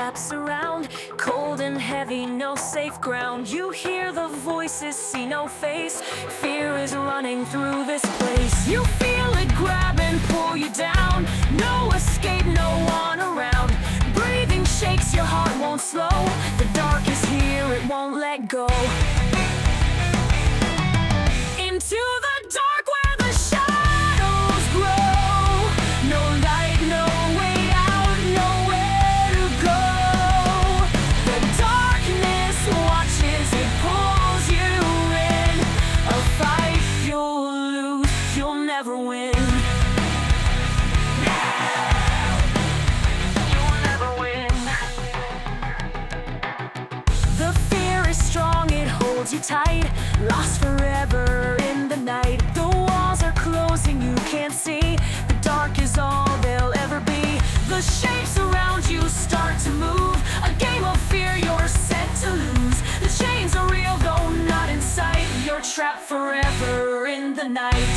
wraps around. Cold and heavy, no safe ground. You hear the voices, see no face. Fear is running through this place. You feel it grab and pull you down. No escape, no one around. Breathing shakes, your heart won't slow. The dark is here, it won't let go. Into the dark where the shadows grow. No light, no way out, nowhere to go. The darkness watches, it pulls you in. A fight you'll lose, you'll never win. You'll never win. The fear is strong, it holds you tight. Lost forever in the night. The walls are closing, you can't see. The dark is all there'll ever be. The shapes around you start to move. A game of fear you're set to lose. The chains are real though not in sight. You're trapped forever in the night.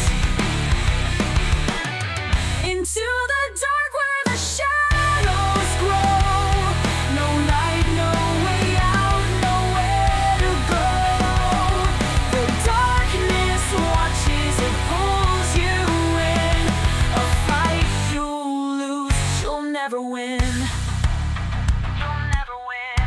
Into the dark where the shadows grow. No light, no way out, nowhere to go. The darkness watches, it pulls you in. A fight you'll lose, you'll never win. You'll never win.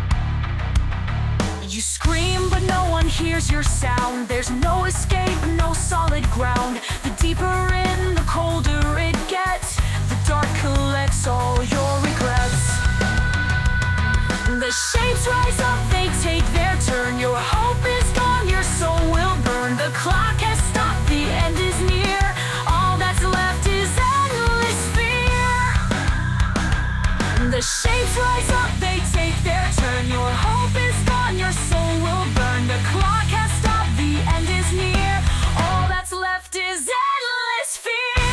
You scream but no one hears your sound. There's no escape, no solid ground. The deeper in, the colder it gets. The dark collects all your regrets. The shapes rise up, they take their turn. Your hope is gone, your soul will burn. The clock has stopped, the end is near. All that's left is endless fear. The shapes rise up, they take their turn. Your hope is gone, your soul will burn. The clock has stopped, the end is near. All that's left is endless fear.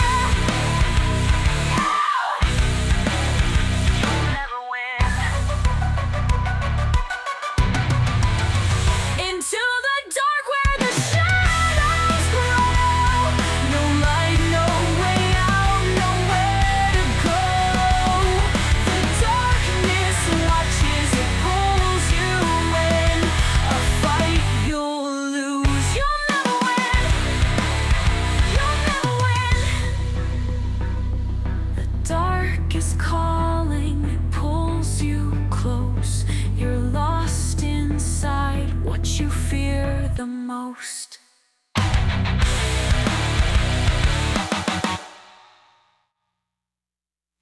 You'll never win. Into the dark where the shadows grow. No light, no way out, nowhere to go. The darkness watches, it pulls you in. A fight you'll lose, you'll never win. You'll never win. The dark is calling, it pulls you close. You're lost inside what you fear the most.